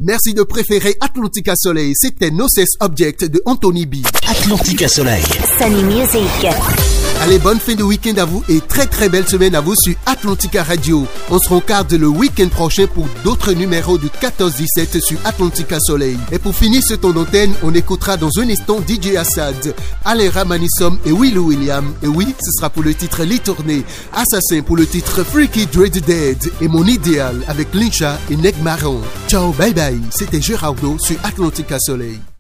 Merci de préférer Atlantica Soleil. C'était No Cess Object de Anthony B. Atlantica Soleil. Sunny Music. Allez, bonne fin de week-end à vous et très belle semaine à vous sur Atlantica Radio. On se rencarde le week-end prochain pour d'autres numéros du 14-17 sur Atlantica Soleil. Et pour finir ce temps d'antenne, on écoutera dans un instant DJ Assad, Alain Ramanissom et Will William. Et oui, ce sera pour le titre Les Tournées, Assassin pour le titre Freaky Dread Dead et Mon Idéal avec Lincha et Neg Marron. Ciao, bye bye, c'était Gerardo sur Atlantica Soleil.